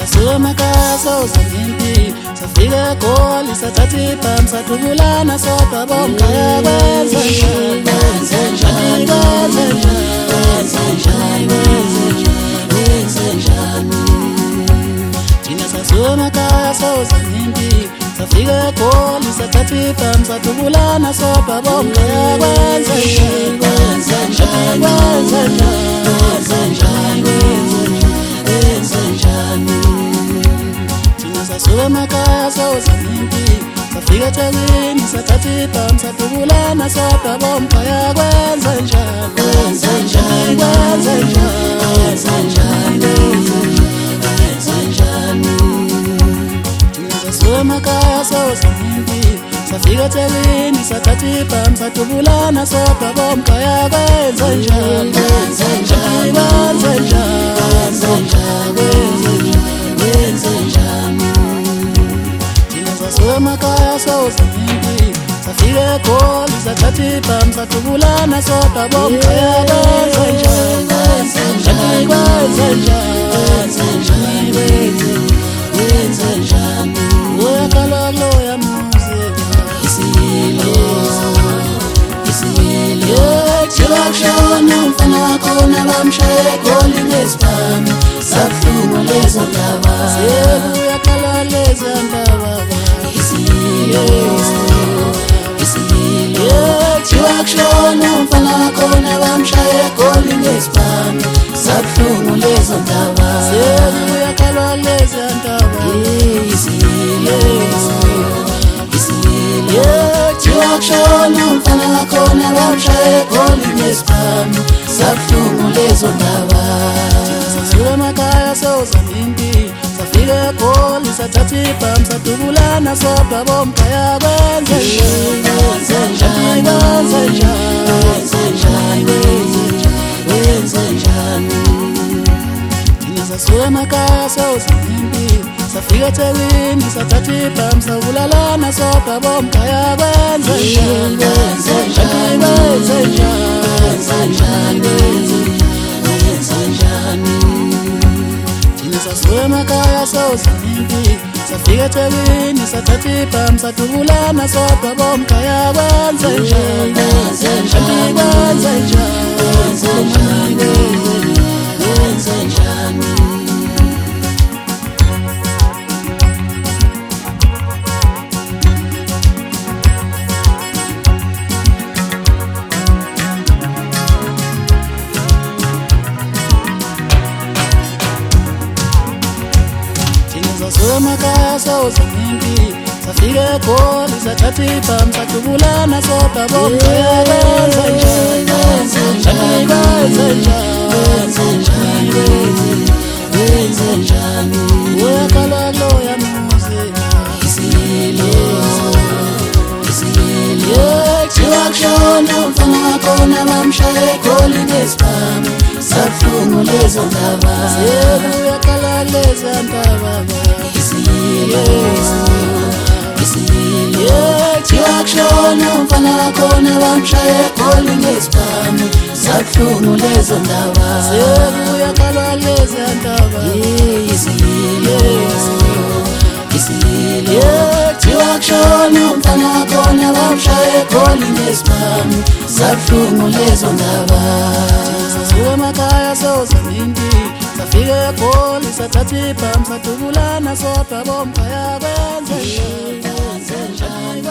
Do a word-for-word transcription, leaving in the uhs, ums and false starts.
sasuka makaso zamimpi safika egoli sathatha ibhamu sadubulana sodwa bomkhaya kwenze njani kwenze njani kwenze njani kwenze njani kwenze njani thina sasuka makaso zamimpi safika egoli sathatha ibhamu sadubulana sodwa bomkhaya kwenze njani kwenze njani kwenze njani kwenze njani thina sasuka makaso zamimpi safika eThekwini sathatha ibhamu sadubulana sodwa bomkhaya kwenze njani kwenze njani kwenze njani kwenze njani thina sasuka makaso zamimpi safika eThekwini sathatha ibhamu sadubulana sodwa bomkhaya kwenze njani kwenze njani kwenze njani kwenze njani thina sasuka makaso zamimpi safika egoli sathatha ibhamu sadubulana sodwa bomkhaya kwenze njani kwenze njani kwenze njani kwenze njani uyakhala loya muzika isilo isilo Chilakshona mfana wakho nabamshaya egoli ngesibhamu sabuhlungu lezo ndaba uyakhala leza ndaba isilo isilo Chilakshona mfana wakho nabamshaya egoli ngesibhamu sabuhlungu lezo ndaba uyakhala leza ndaba isilo isilo Chilakshona mfana wakho nabamshaya egoli ngesibhamu sabuhlungu lezo ndaba sasuka makaso zamimpi safika egoli sathatha ibhamu sadubulana sodwa bomkhaya kwenze njani kwenze njani kwenze njani kwenze njani thina sasuka makaso zamimpi safika eThekwini sathatha ibhamu sabulalana sodwa bomkhaya kwenze njani kwenze njani kwenze njani kwenze njani thina sasuka makaso zamimpi safika eThekwini sathatha ibhamu sadubulana sodwa bomkhaya kwenze njani kwenze njani kwenze njani kwenze njani sasuka makaso zamimpi safika egoli sathatha ibhamu sadubulana sodwa bomkhaya kwenze njani kwenze njani kwenze njani kwenze njani uyakhala loya muzika isilo isilo Chilakshona mfana wakho nabamshaya egoli ngesibhamu sabuhlungu lezo ndaba uyakhala leza ndaba isilo isilo Chilakshona mfana wakho nabamshaya egoli ngesibhamu sabuhlungu lezo ndaba uyakhala leza ndaba isilo isilo Chilakshona mfana wakho nabamshaya egoli ngesibhamu sabuhlungu lezo ndaba sasuka makaso zamimpi safika egoli sathatha ibhamu sadubulana sodwa bomkhaya kwenze njani kwenze njani